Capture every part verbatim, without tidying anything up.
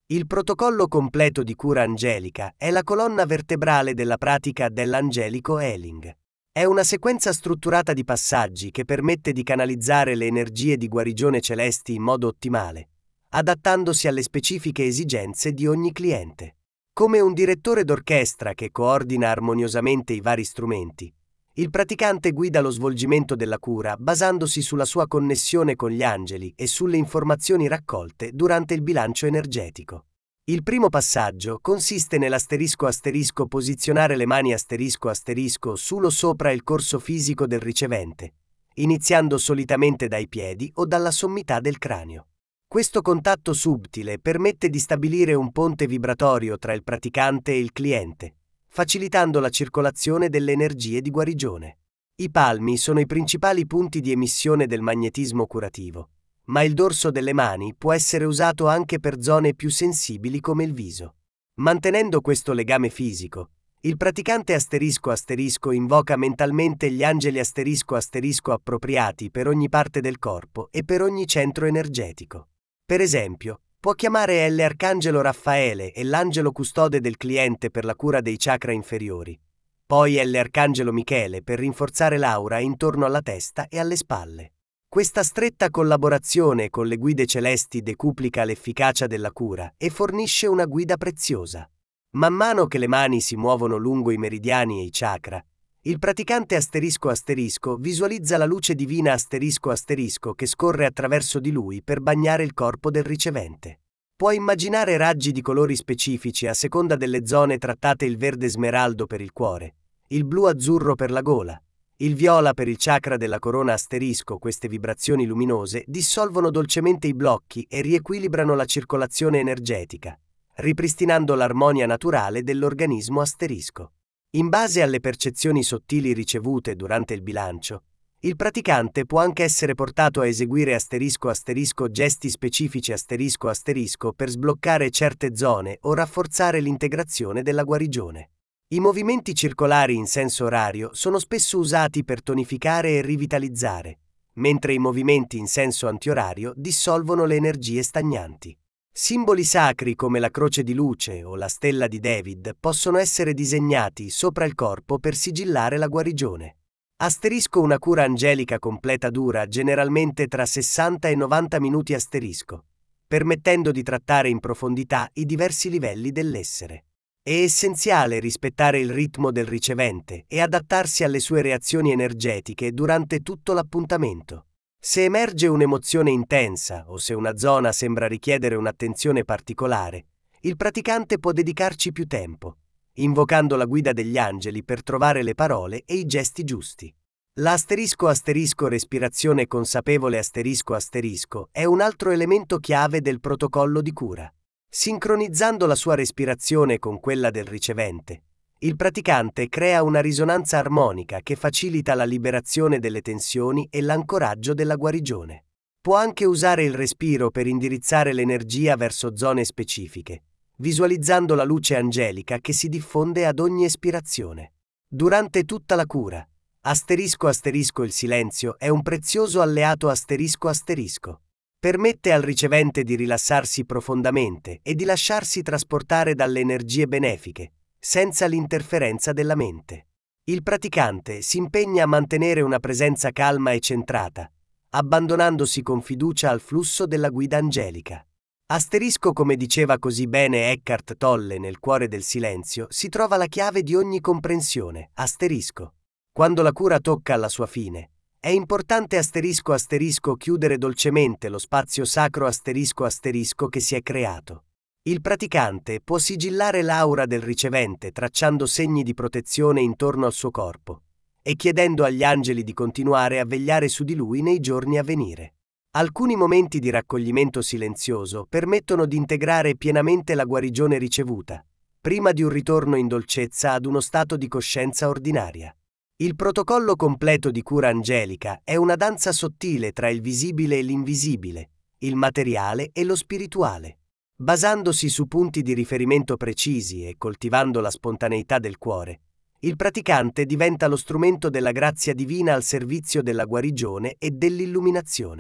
Il protocollo completo di cura angelica è la colonna vertebrale della pratica dell'angelico healing. È una sequenza strutturata di passaggi che permette di canalizzare le energie di guarigione celesti in modo ottimale, adattandosi alle specifiche esigenze di ogni cliente. Come un direttore d'orchestra che coordina armoniosamente i vari strumenti, il praticante guida lo svolgimento della cura basandosi sulla sua connessione con gli angeli e sulle informazioni raccolte durante il bilancio energetico. Il primo passaggio consiste nell'asterisco asterisco posizionare le mani asterisco asterisco sullo sopra il corso fisico del ricevente, iniziando solitamente dai piedi o dalla sommità del cranio. Questo contatto subtile permette di stabilire un ponte vibratorio tra il praticante e il cliente, facilitando la circolazione delle energie di guarigione. I palmi sono i principali punti di emissione del magnetismo curativo, ma il dorso delle mani può essere usato anche per zone più sensibili come il viso. Mantenendo questo legame fisico, il praticante asterisco asterisco invoca mentalmente gli angeli asterisco asterisco appropriati per ogni parte del corpo e per ogni centro energetico. Per esempio, può chiamare l'arcangelo Raffaele e l'angelo custode del cliente per la cura dei chakra inferiori, poi l'arcangelo Michele per rinforzare l'aura intorno alla testa e alle spalle. Questa stretta collaborazione con le guide celesti decuplica l'efficacia della cura e fornisce una guida preziosa. Man mano che le mani si muovono lungo i meridiani e i chakra, il praticante asterisco asterisco visualizza la luce divina asterisco asterisco che scorre attraverso di lui per bagnare il corpo del ricevente. Può immaginare raggi di colori specifici a seconda delle zone trattate: il verde smeraldo per il cuore, il blu azzurro per la gola, il viola per il chakra della corona asterisco. Queste vibrazioni luminose dissolvono dolcemente i blocchi e riequilibrano la circolazione energetica, ripristinando l'armonia naturale dell'organismo asterisco. In base alle percezioni sottili ricevute durante il bilancio, il praticante può anche essere portato a eseguire asterisco asterisco gesti specifici asterisco asterisco per sbloccare certe zone o rafforzare l'integrazione della guarigione. I movimenti circolari in senso orario sono spesso usati per tonificare e rivitalizzare, mentre i movimenti in senso antiorario dissolvono le energie stagnanti. Simboli sacri come la croce di luce o la stella di David possono essere disegnati sopra il corpo per sigillare la guarigione. Asterisco una cura angelica completa dura generalmente tra sessanta e novanta minuti asterisco, permettendo di trattare in profondità i diversi livelli dell'essere. È essenziale rispettare il ritmo del ricevente e adattarsi alle sue reazioni energetiche durante tutto l'appuntamento. Se emerge un'emozione intensa o se una zona sembra richiedere un'attenzione particolare, il praticante può dedicarci più tempo, invocando la guida degli angeli per trovare le parole e i gesti giusti. L'asterisco asterisco respirazione consapevole asterisco asterisco è un altro elemento chiave del protocollo di cura. Sincronizzando la sua respirazione con quella del ricevente, il praticante crea una risonanza armonica che facilita la liberazione delle tensioni e l'ancoraggio della guarigione. Può anche usare il respiro per indirizzare l'energia verso zone specifiche, visualizzando la luce angelica che si diffonde ad ogni espirazione. Durante tutta la cura, asterisco asterisco il silenzio è un prezioso alleato asterisco asterisco. Permette al ricevente di rilassarsi profondamente e di lasciarsi trasportare dalle energie benefiche, senza l'interferenza della mente. Il praticante si impegna a mantenere una presenza calma e centrata, abbandonandosi con fiducia al flusso della guida angelica. Asterisco, come diceva così bene Eckhart Tolle nel Cuore del Silenzio, si trova la chiave di ogni comprensione. Asterisco. Quando la cura tocca alla sua fine, è importante asterisco asterisco chiudere dolcemente lo spazio sacro asterisco asterisco che si è creato. Il praticante può sigillare l'aura del ricevente tracciando segni di protezione intorno al suo corpo e chiedendo agli angeli di continuare a vegliare su di lui nei giorni a venire. Alcuni momenti di raccoglimento silenzioso permettono di integrare pienamente la guarigione ricevuta, prima di un ritorno in dolcezza ad uno stato di coscienza ordinaria. Il protocollo completo di cura angelica è una danza sottile tra il visibile e l'invisibile, il materiale e lo spirituale. Basandosi su punti di riferimento precisi e coltivando la spontaneità del cuore, il praticante diventa lo strumento della grazia divina al servizio della guarigione e dell'illuminazione.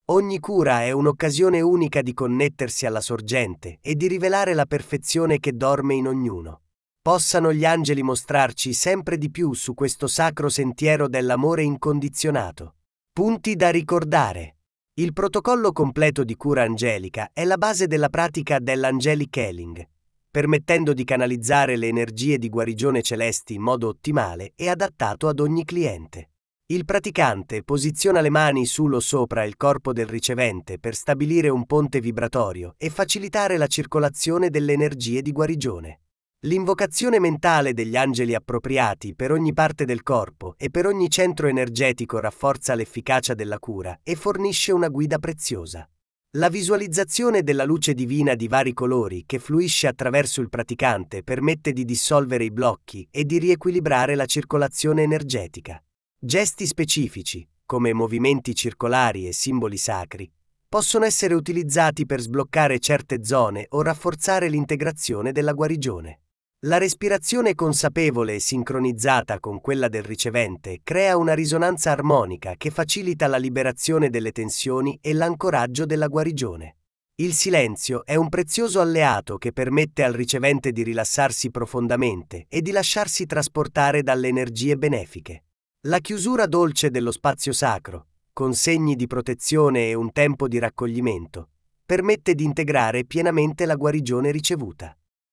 Ogni cura è un'occasione unica di connettersi alla sorgente e di rivelare la perfezione che dorme in ognuno. Possano gli angeli mostrarci sempre di più su questo sacro sentiero dell'amore incondizionato. Punti da ricordare. Il protocollo completo di cura angelica è la base della pratica dell'Angelic Healing, permettendo di canalizzare le energie di guarigione celesti in modo ottimale e adattato ad ogni cliente. Il praticante posiziona le mani sul o sopra il corpo del ricevente per stabilire un ponte vibratorio e facilitare la circolazione delle energie di guarigione. L'invocazione mentale degli angeli appropriati per ogni parte del corpo e per ogni centro energetico rafforza l'efficacia della cura e fornisce una guida preziosa. La visualizzazione della luce divina di vari colori che fluisce attraverso il praticante permette di dissolvere i blocchi e di riequilibrare la circolazione energetica. Gesti specifici, come movimenti circolari e simboli sacri, possono essere utilizzati per sbloccare certe zone o rafforzare l'integrazione della guarigione. La respirazione consapevole e sincronizzata con quella del ricevente crea una risonanza armonica che facilita la liberazione delle tensioni e l'ancoraggio della guarigione. Il silenzio è un prezioso alleato che permette al ricevente di rilassarsi profondamente e di lasciarsi trasportare dalle energie benefiche. La chiusura dolce dello spazio sacro, con segni di protezione e un tempo di raccoglimento, permette di integrare pienamente la guarigione ricevuta.